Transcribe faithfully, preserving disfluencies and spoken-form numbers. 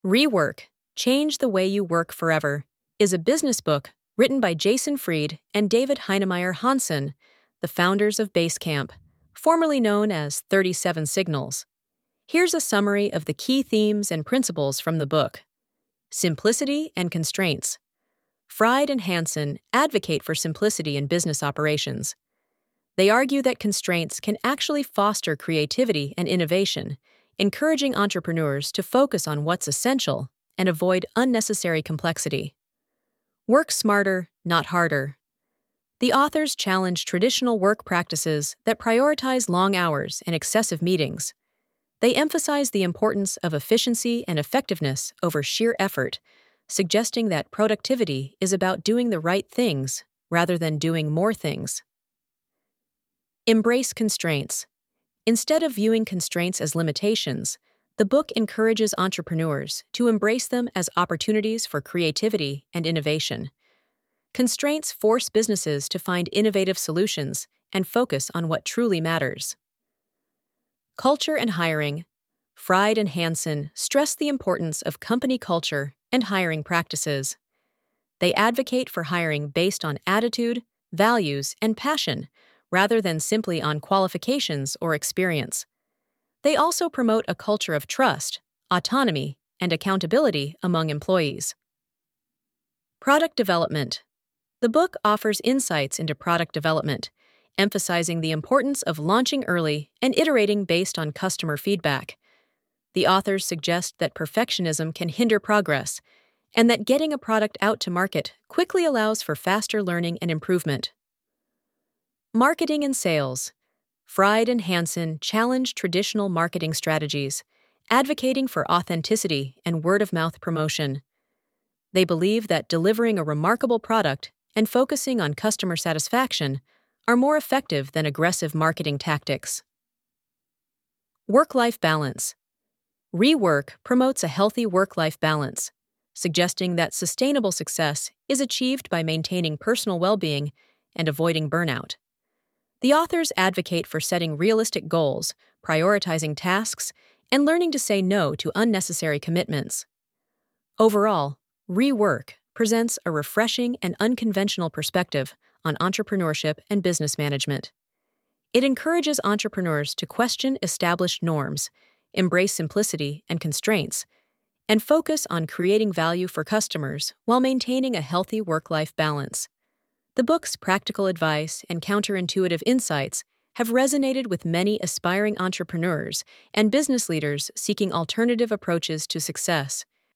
Rework, Change the Way You Work Forever, is a business book written by Jason Fried and David Heinemeier Hansson, the founders of Basecamp, formerly known as thirty-seven Signals. Here's a summary of the key themes and principles from the book. Simplicity and constraints. Fried and Hansson advocate for simplicity in business operations. They argue that constraints can actually foster creativity and innovation, encouraging entrepreneurs to focus on what's essential and avoid unnecessary complexity. Work smarter, not harder. The authors challenge traditional work practices that prioritize long hours and excessive meetings. They emphasize the importance of efficiency and effectiveness over sheer effort, suggesting that productivity is about doing the right things rather than doing more things. Embrace constraints. Instead of viewing constraints as limitations, the book encourages entrepreneurs to embrace them as opportunities for creativity and innovation. Constraints force businesses to find innovative solutions and focus on what truly matters. Culture and hiring. Fried and Hansson stress the importance of company culture and hiring practices. They advocate for hiring based on attitude, values, and passion, rather than simply on qualifications or experience. They also promote a culture of trust, autonomy, and accountability among employees. Product development. The book offers insights into product development, emphasizing the importance of launching early and iterating based on customer feedback. The authors suggest that perfectionism can hinder progress, and that getting a product out to market quickly allows for faster learning and improvement. Marketing and sales. Fried and Hansson challenge traditional marketing strategies, advocating for authenticity and word-of-mouth promotion. They believe that delivering a remarkable product and focusing on customer satisfaction are more effective than aggressive marketing tactics. Work-life balance. Rework promotes a healthy work-life balance, suggesting that sustainable success is achieved by maintaining personal well-being and avoiding burnout. The authors advocate for setting realistic goals, prioritizing tasks, and learning to say no to unnecessary commitments. Overall, Rework presents a refreshing and unconventional perspective on entrepreneurship and business management. It encourages entrepreneurs to question established norms, embrace simplicity and constraints, and focus on creating value for customers while maintaining a healthy work-life balance. The book's practical advice and counterintuitive insights have resonated with many aspiring entrepreneurs and business leaders seeking alternative approaches to success.